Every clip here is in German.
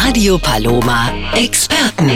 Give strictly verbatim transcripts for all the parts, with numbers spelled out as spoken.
Radio Paloma Experten.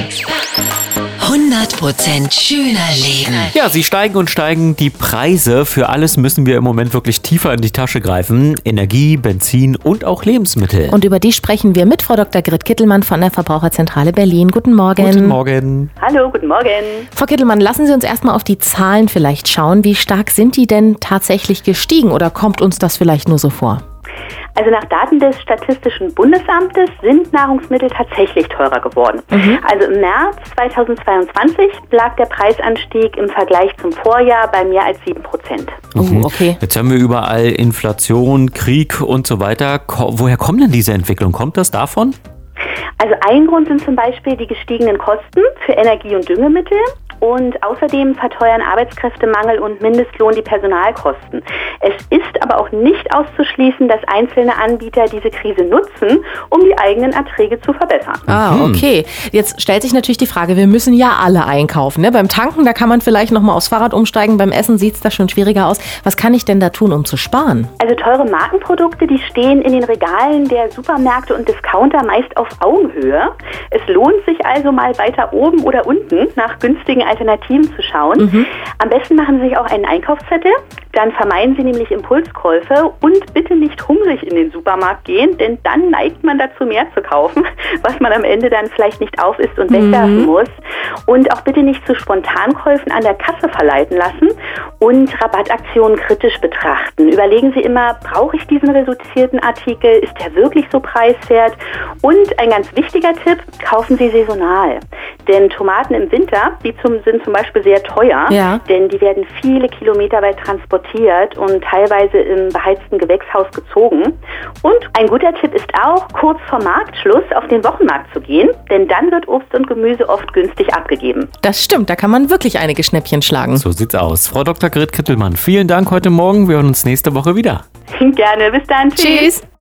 hundert Prozent schöner Leben. Ja, sie steigen und steigen die Preise. Für alles müssen wir im Moment wirklich tiefer in die Tasche greifen. Energie, Benzin und auch Lebensmittel. Und über die sprechen wir mit Frau Doktor Grit Kittelmann von der Verbraucherzentrale Berlin. Guten Morgen. Guten Morgen. Hallo, guten Morgen. Frau Kittelmann, lassen Sie uns erstmal auf die Zahlen vielleicht schauen. Wie stark sind die denn tatsächlich gestiegen oder kommt uns das vielleicht nur so vor? Also nach Daten des Statistischen Bundesamtes sind Nahrungsmittel tatsächlich teurer geworden. Mhm. Also im März zweitausendzweiundzwanzig lag der Preisanstieg im Vergleich zum Vorjahr bei mehr als sieben Prozent. Mhm. Oh, okay. Jetzt haben wir überall Inflation, Krieg und so weiter. Ko- woher kommt denn diese Entwicklung? Kommt das davon? Also ein Grund sind zum Beispiel die gestiegenen Kosten für Energie- und Düngemittel. Und außerdem verteuern Arbeitskräftemangel und Mindestlohn die Personalkosten. Es ist aber auch nicht auszuschließen, dass einzelne Anbieter diese Krise nutzen, um die eigenen Erträge zu verbessern. Ah, okay. Jetzt stellt sich natürlich die Frage, wir müssen ja alle einkaufen. Ne? Beim Tanken, da kann man vielleicht nochmal aufs Fahrrad umsteigen. Beim Essen sieht es da schon schwieriger aus. Was kann ich denn da tun, um zu sparen? Also teure Markenprodukte, die stehen in den Regalen der Supermärkte und Discounter meist auf Augenhöhe. Es lohnt sich also mal weiter oben oder unten nach günstigen Alternativen zu schauen. Mhm. Am besten machen Sie sich auch einen Einkaufszettel. Dann vermeiden Sie nämlich Impulskäufe und bitte nicht hungrig in den Supermarkt gehen, denn dann neigt man dazu, mehr zu kaufen, was man am Ende dann vielleicht nicht aufisst und wegwerfen mhm. muss. Und auch bitte nicht zu Spontankäufen an der Kasse verleiten lassen und Rabattaktionen kritisch betrachten. Überlegen Sie immer, brauche ich diesen reduzierten Artikel? Ist der wirklich so preiswert? Und ein ganz wichtiger Tipp, kaufen Sie saisonal. Denn Tomaten im Winter, die zum, sind zum Beispiel sehr teuer, ja. denn die werden viele Kilometer weit transportiert und teilweise im beheizten Gewächshaus gezogen. Und ein guter Tipp ist auch, kurz vor Marktschluss auf den Wochenmarkt zu gehen, denn dann wird Obst und Gemüse oft günstig abgegeben. Das stimmt, da kann man wirklich einige Schnäppchen schlagen. So sieht's aus. Frau Doktor Grit Kittelmann, vielen Dank heute Morgen. Wir hören uns nächste Woche wieder. Gerne, bis dann. Tschüss. Tschüss.